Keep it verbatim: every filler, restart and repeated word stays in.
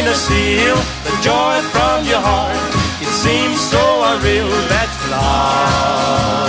to steal the joy from your heart. It seems so unreal, that's love.